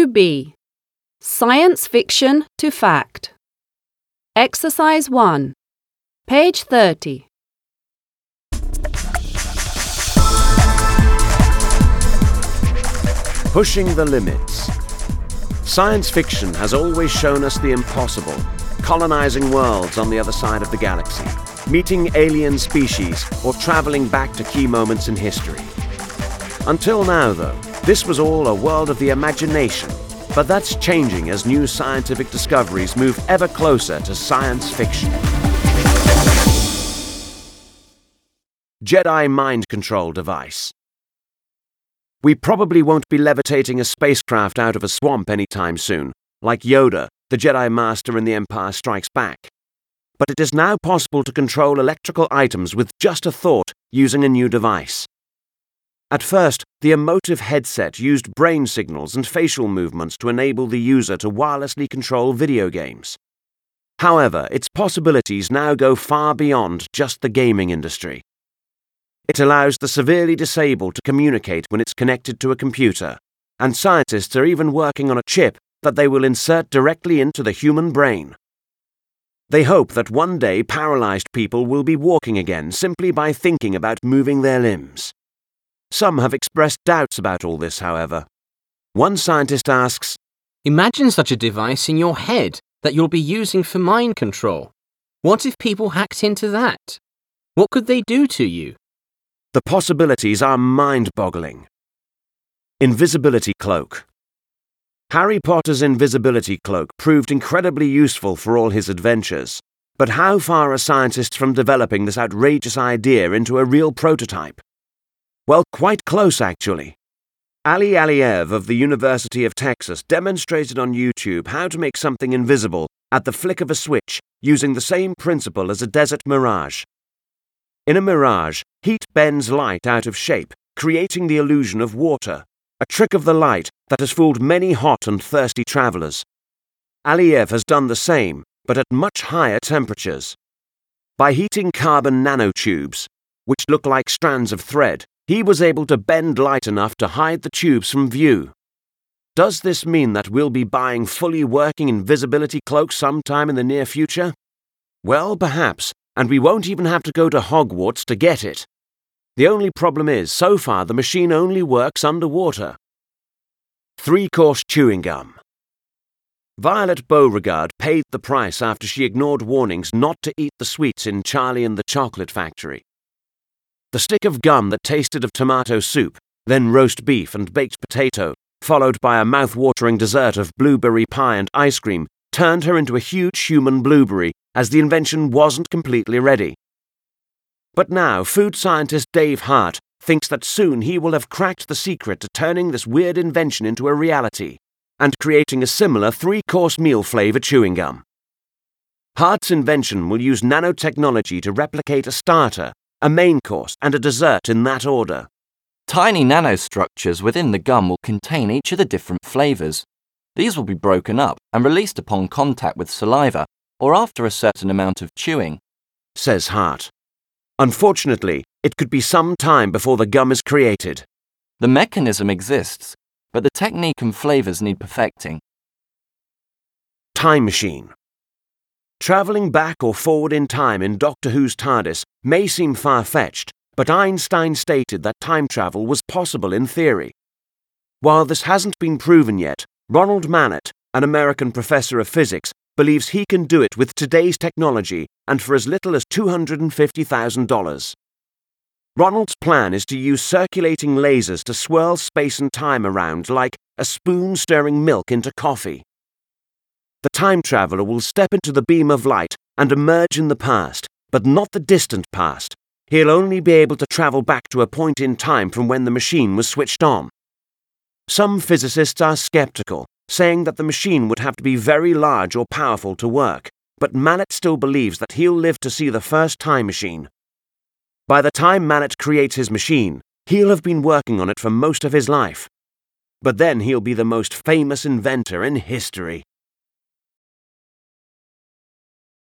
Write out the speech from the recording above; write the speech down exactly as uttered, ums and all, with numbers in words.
two B. Science Fiction to Fact. Exercise one. Page thirty. Pushing the limits. Science fiction has always shown us the impossible, colonizing worlds on the other side of the galaxy, meeting alien species, or traveling back to key moments in history. Until now, though, this was all a world of the imagination, but that's changing as new scientific discoveries move ever closer to science fiction. Jedi Mind Control Device. We probably won't be levitating a spacecraft out of a swamp anytime soon, like Yoda, the Jedi Master in The Empire Strikes Back. But it is now possible to control electrical items with just a thought using a new device. At first, the emotive headset used brain signals and facial movements to enable the user to wirelessly control video games. However, its possibilities now go far beyond just the gaming industry. It allows the severely disabled to communicate when it's connected to a computer, and scientists are even working on a chip that they will insert directly into the human brain. They hope that one day paralyzed people will be walking again simply by thinking about moving their limbs. Some have expressed doubts about all this, however. One scientist asks, "Imagine such a device in your head that you'll be using for mind control. What if people hacked into that? What could they do to you?" The possibilities are mind-boggling. Invisibility Cloak. Harry Potter's invisibility cloak proved incredibly useful for all his adventures, but how far are scientists from developing this outrageous idea into a real prototype? Well, quite close, actually. Ali Aliev of the University of Texas demonstrated on YouTube how to make something invisible at the flick of a switch using the same principle as a desert mirage. In a mirage, heat bends light out of shape, creating the illusion of water, a trick of the light that has fooled many hot and thirsty travelers. Aliev has done the same, but at much higher temperatures. By heating carbon nanotubes, which look like strands of thread, he was able to bend light enough to hide the tubes from view. Does this mean that we'll be buying fully working invisibility cloaks sometime in the near future? Well, perhaps. And we won't even have to go to Hogwarts to get it. The only problem is, so far the machine only works underwater. Three-course chewing gum. Violet Beauregard paid the price after she ignored warnings not to eat the sweets in Charlie and the Chocolate Factory. The stick of gum that tasted of tomato soup, then roast beef and baked potato, followed by a mouth-watering dessert of blueberry pie and ice cream, turned her into a huge human blueberry, as the invention wasn't completely ready. But now, food scientist Dave Hart thinks that soon he will have cracked the secret to turning this weird invention into a reality, and creating a similar three-course meal flavor chewing gum. Hart's invention will use nanotechnology to replicate a starter, a main course, and a dessert in that order. Tiny nanostructures within the gum will contain each of the different flavors. These will be broken up and released upon contact with saliva or after a certain amount of chewing, says Hart. Unfortunately, it could be some time before the gum is created. The mechanism exists, but the technique and flavors need perfecting. Time machine. Traveling back or forward in time in Doctor Who's TARDIS may seem far-fetched, but Einstein stated that time travel was possible in theory. While this hasn't been proven yet, Ronald Mannett, an American professor of physics, believes he can do it with today's technology and for as little as two hundred fifty thousand dollars. Ronald's plan is to use circulating lasers to swirl space and time around like a spoon stirring milk into coffee. The time traveler will step into the beam of light and emerge in the past, but not the distant past. He'll only be able to travel back to a point in time from when the machine was switched on. Some physicists are skeptical, saying that the machine would have to be very large or powerful to work, but Mannett still believes that he'll live to see the first time machine. By the time Mannett creates his machine, he'll have been working on it for most of his life. But then he'll be the most famous inventor in history.